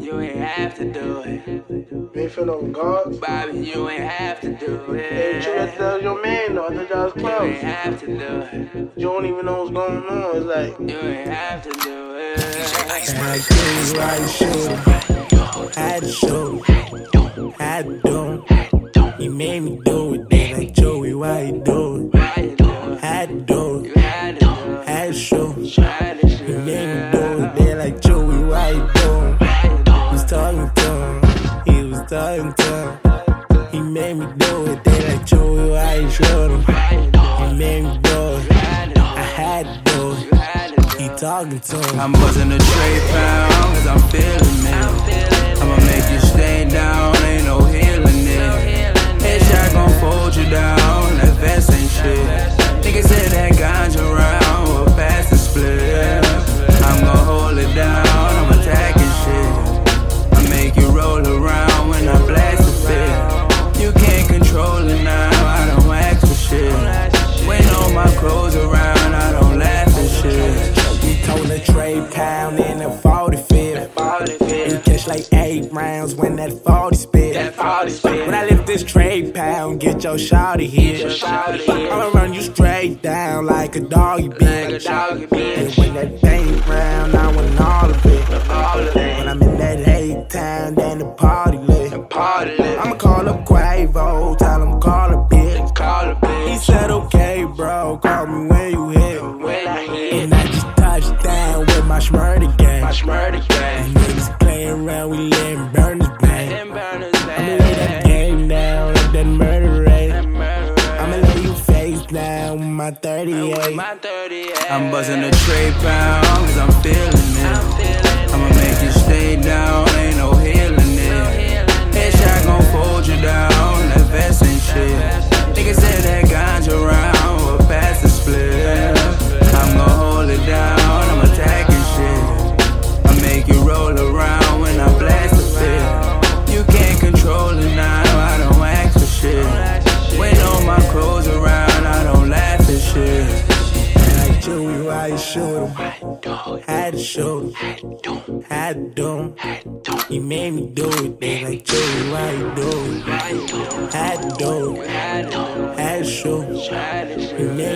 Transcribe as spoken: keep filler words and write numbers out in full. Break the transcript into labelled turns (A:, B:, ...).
A: You ain't have to do it.
B: You ain't feel no regards?
A: Bobby, you ain't have to do it.
B: Hey, you got to tell your man though. I thought y'all was
A: You
B: close.
A: ain't have to do it.
B: You don't even know what's going on. It's like
A: You ain't have to do it.
C: And I did it right, shoot. Had to shoot. Had to do it. He made me do it. They like, Joey, why you do it? Had to do it. Had to shoot. He made me do it. They like, Joey, why you do it? He was talking to him. He was talking to him. He made me do it. They like, Joey, why you shoot him? He made me do it. I had to do it. He talking to him.
A: I'm buzzing a tray pound, cause I'm feeling it. I'ma make you stay down, ain't no healing it. Headshot gon' fold you down, that vest ain't shit. Niggas said that ganja round, we'll pass the split. I'm gon' hold it down, I'm attacking shit. I make you roll around when I blast the fit. You can't control it now, I don't ask for shit. When all my clothes around, I don't laugh at shit.
C: He told a trade pound in a forty-fifth. He catch like eight rounds when that forty spit. When I lift this trade pound, get your shawty hit. I'ma run you straight down like a doggy bitch. And when that thing round, I want all of it. When I'm in that hate town, then the party lit. I'ma call up Quavo, tell him call a bitch. He said okay, bro, call me when you hit. And I just touched down with my Schmurda gang. These niggas playing around, we letting burners bang. I'ma lay that game down, let that murder rate. I'ma lay you face down with my thirty-eight.
A: I'm buzzing a tray pound, cause I'm feeling it. I'ma make you stay down, ain't no healing it. Headshot gon' fold you down, that vest ain't shit. Niggas said that ganja round, we'll pass the split. I'm gon' hold it down, I'm attacking shit. I make you roll around when I blast the fit. You can't control it now, I don't ask for shit. When all my clothes around, I don't laugh at shit.
C: Like Joey, why you shoot him? Had to shoot him. Had to do him. He made me do it. They like Joey, why you do it? Had to do it. Had to shoot him. He made